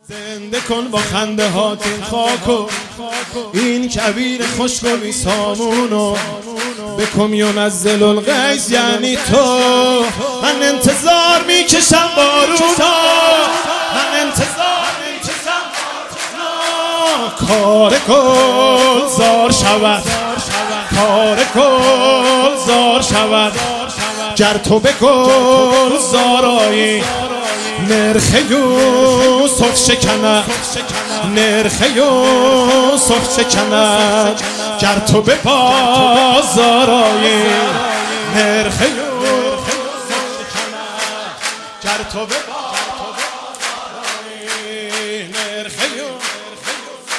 زنده کن با خنده هات این خاکو، این کبیر خشک و بی سامونو، به کمیون از ذوالغیث یعنی تو. من انتظار میکشم بارونا، من انتظار میکشم بارونا. کار گلزار شود، کار گلزار شود، گر تو به گلزارایی نرخ یوسف شکند، نرخ یوسف شکند. گر تو به بازارایی نرخ یوسف شکند، گر تو به بازارایی نرخ یوسف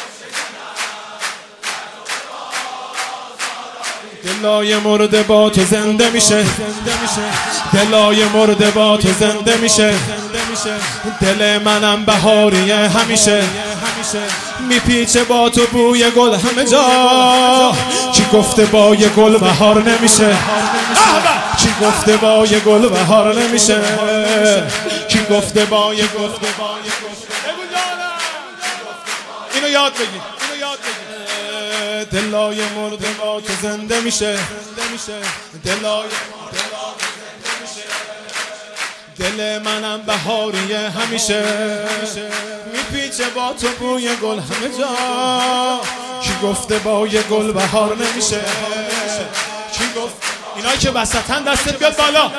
شکند. دلای مرده با تو زنده میشه، دلای مرده با تو زنده میشه. دل منم بهاریه همیشه، میپیچه با تو بوی گل همه جا. کی گفته با یه گل بهار نمیشه؟ کی گفته با یه گل بهار نمیشه؟ کی گفته با یه گل؟ اینو یاد بگیر، اینو یاد بگیر. دلای مرده با تو زنده میشه، دلای دل منم بهاریه همیشه، میپیچه با تو بوی گل همه جا. کی گفته با یه گل بهار نمیشه؟ کی گفت؟ اینایی که وسطن دستت بیاد بالا.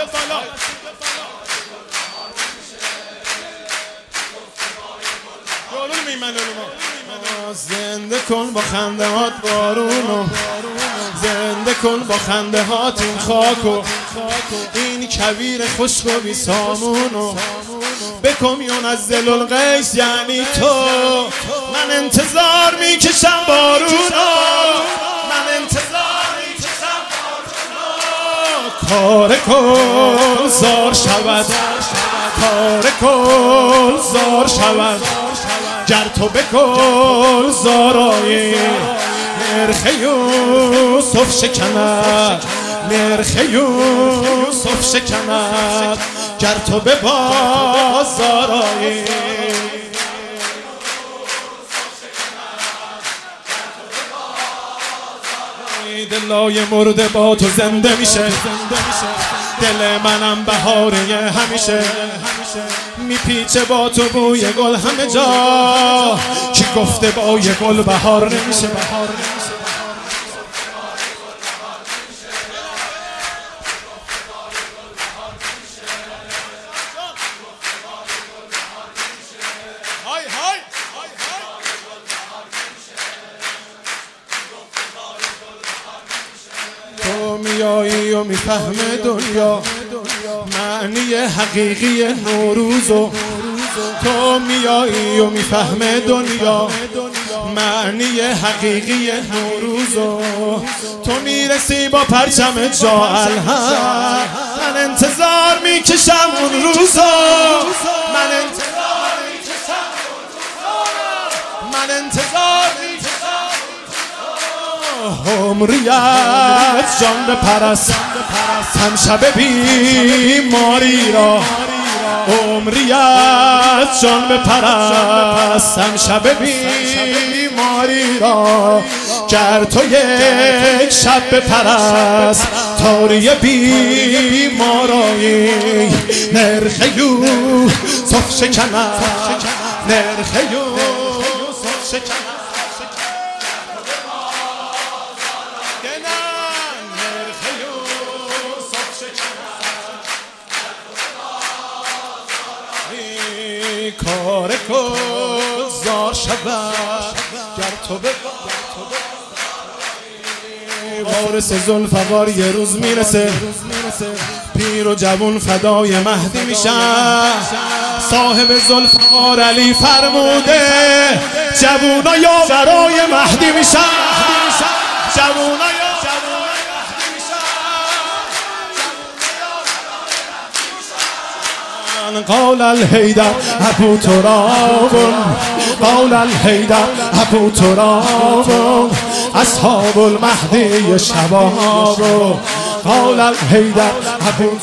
زنده کن با خنده هات بارونو، زنده کن با خنده هات این خاکو، این کبیر خشک و بی سامونو، به کمیون از ذوالغیث یعنی تو. من انتظار میکشم بارونا، من انتظار میکشم بارونا. کار گلزار شود، کار گلزار شود، گر تو به گلزارایی نرخ یوسف شکند، نرخ یوسف شکند. گر تو به بازارایی دلای مرده با تو زنده میشه، دل منم بهاریه همیشه، میپیچه با تو بوی گل همه جا. کی گفته با یه گل بهار نمیشه؟ تو میایی و میفهمه دنیا معنی حقیقی نوروزو، تو میایی و میفهمه دنیا معنی حقیقی نوروزو. تو میرسی با پرچم جا الهم، من انتظار میکشم اون روزو، من انتظار میکشم اون روزو، من انتظار میکشم عمریت جان بپرست هم شب بیماری را، عمریت جان بپرست هم شب بیماری را. گر تو یک شب بپرست تاری بیمارایی نرخ یوسف شکند، نرخ یوسف شکند. کار گلزار شود، گر تو به وارث ذوالفقار یه روز میرسه، پیر و جوون فدای مهدی میشن. صاحب ذوالفقار علی فرموده جوونا یاورای مهدی میشن، جوونا قال الحیدر ابو تراب، قال الحیدر ابو تراب، اصحاب المهدی شباب. قال الحیدر ابو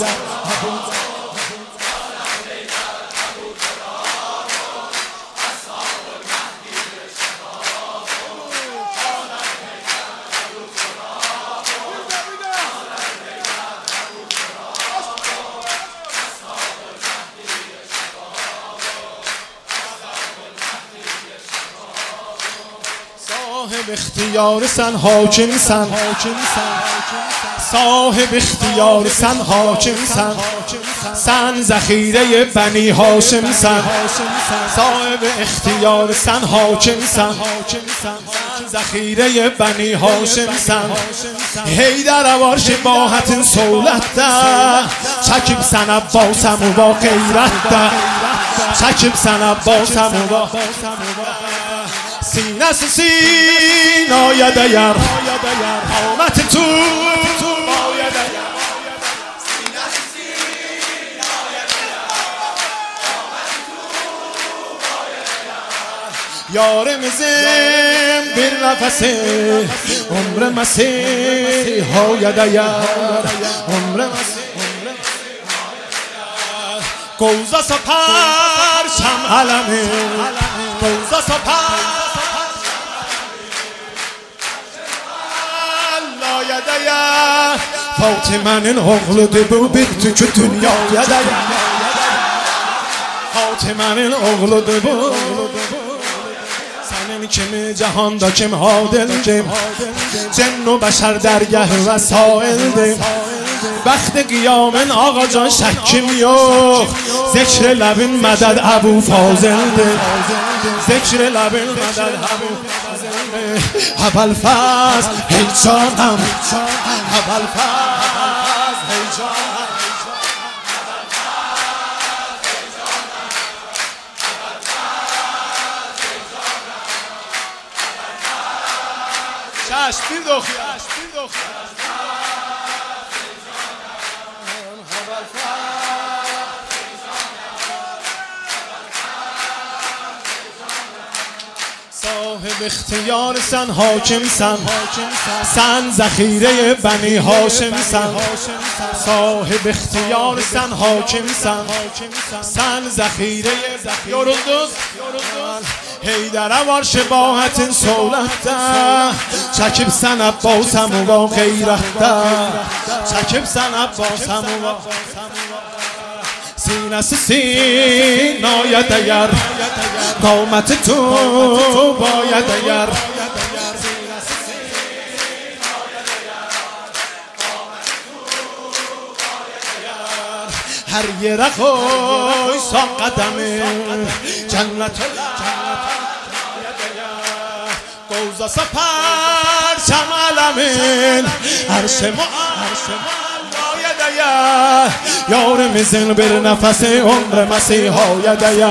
صاحب اختیار سن حاکم سن صاحب اختیار سن حاکم سن سن ذخیره بنی هاشم سن صاحب اختیار سن حاکم سن ذخیره بنی هاشم سن حیدر وارش باحت سولت ده چکیم سن عباسم و با غیرت ده چکیم سن عباسم و با سینه سینای دیر قامت تو یار مزم بر نفسه عمر مسیح های دیر عمر مسیح گوزا سپر شم علمه گوزا سپر لا یدیر فاطمه اغل دبو بیت که دنیا یدیر فاطمه اغل دبو سنن کم جهان دا کم عادل کم جن و بشر درگه وسائل دیم وقت قیامن آقا جان شکیم یخ ذکر لبین مدد ابو فاضل ده ذکر لبین مدد ابو فاضل ده ابل فاز ای جانم ابل فاز ای جانم چشم دیر دخی صاحب اختیار سن حاکم سن سن ذخیره بنی هاشم سن صاحب اختیار سن حاکم سن سن ذخیره یورندوز حیدر وارش باحت سولت ده چکیم سن عباسم و با غیرت ده چکیم سن عباسم و با سینه سینای دیر قامت تو باید دیر هر یه رخوی سا قدمه جنت گوزا سپر شم علمین عرش ما یار میزن بر نفس عمر مسیح های دیر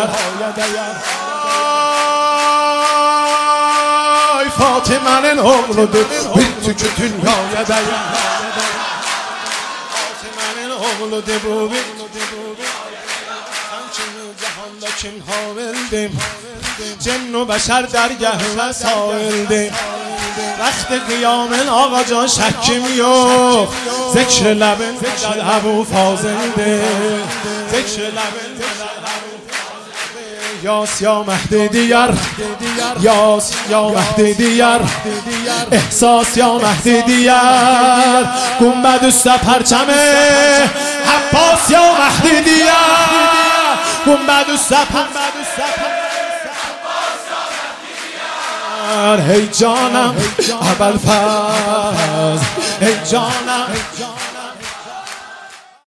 فاطمه اغل بیت که دنیا دیر فاطمه اغل دبو جهان دا کم حاول دیم جن و بشر درگه وسائل دیم وقت قیامن آقا جان شکیم یخ ذکر لبن مدد ابو فاضل ده ذکر لبن مدد ابو یاس یا مهدی دیر یاس یا مهدی دیر احساس یا مهدی دیر گنبد است پرچمه عباس یا مهدی دیر گنبد است ای جانم ابوالفضل ای جانم